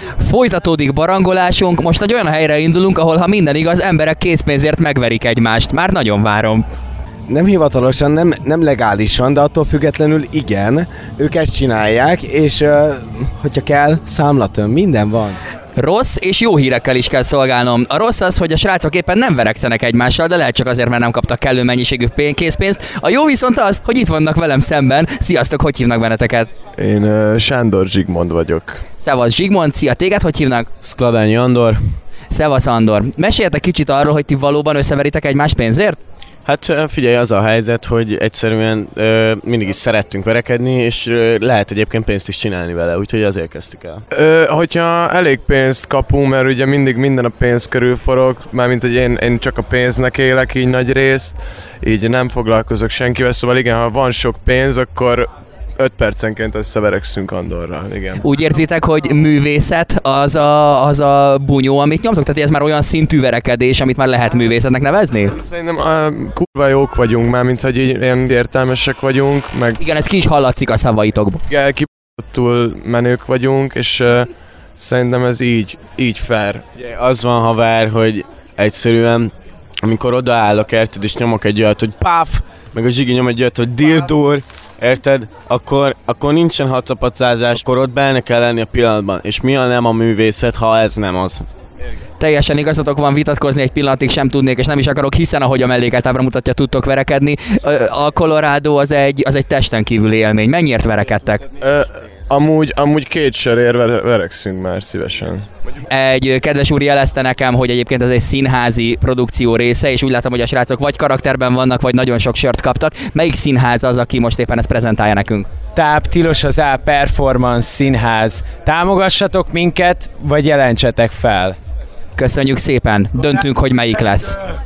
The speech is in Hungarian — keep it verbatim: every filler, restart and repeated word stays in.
Folytatódik barangolásunk, most egy olyan helyre indulunk, ahol ha minden igaz, emberek készpénzért megverik egymást. Már nagyon várom. Nem hivatalosan, nem, nem legálisan, de attól függetlenül igen, ők ezt csinálják, és uh, hogyha kell, számlaton, minden van. Rossz és jó hírekkel is kell szolgálnom. A rossz az, hogy a srácok éppen nem verekszenek egymással, de lehet csak azért, mert nem kaptak kellő mennyiségű készpénzt. A jó viszont az, hogy itt vannak velem szemben. Sziasztok, hogy hívnak benneteket? Én uh, Sándor Zsigmond vagyok. Szevasz Zsigmond, szia, téged hogy hívnak? Szkladányi Andor. Szevasz Andor. Meséljetek kicsit arról, hogy ti valóban összeveritek egymás pénzért? Hát figyelj, az a helyzet, hogy egyszerűen ö, mindig is szerettünk verekedni, és ö, lehet egyébként pénzt is csinálni vele, úgyhogy azért kezdtük el. Ö, hogyha elég pénzt kapunk, mert ugye mindig minden a pénz körül forog, mármint hogy én, én csak a pénznek élek így nagy részt, így nem foglalkozok senkivel, szóval igen, ha van sok pénz, akkor öt percenként összeverekszünk Andorral, igen. Úgy érzitek, hogy művészet az a, az a bunyó, amit nyomtok? Tehát ez már olyan szintű verekedés, amit már lehet művészetnek nevezni? Szerintem uh, kurva jók vagyunk már, mint hogy így ilyen értelmesek vagyunk, meg... Igen, ez ki is hallatszik a szavaitokból. Igen, kibaszottul menők vagyunk, és uh, szerintem ez így, így fair. Ugye, az van, haver, hogy egyszerűen, amikor odaállok, érted, és nyomok egy olyat, hogy páf, meg a Zsigi nyom egy olyat, hogy dildur, érted? Akkor, akkor nincsen hatszapacázás, akkor ott benne kell lenni a pillanatban. És mi a nem a művészet, ha ez nem az? Teljesen igazatok van, vitatkozni egy pillanatig sem tudnék, és nem is akarok, hiszen ahogy a mellékeltábra mutatja, tudtok verekedni. A Colorado az egy, az egy testen kívüli élmény. Mennyiért verekedtek? Ö, amúgy, amúgy két sörért verekszünk már szívesen. Egy kedves úr jelezte nekem, hogy egyébként ez egy színházi produkció része, és úgy látom, hogy a srácok vagy karakterben vannak, vagy nagyon sok sört kaptak. Melyik színház az, aki most éppen ezt prezentálja nekünk? Táp, Tilos az A Performance Színház. Támogassatok minket, vagy jelentsetek fel. Köszönjük szépen, döntünk, hogy melyik lesz.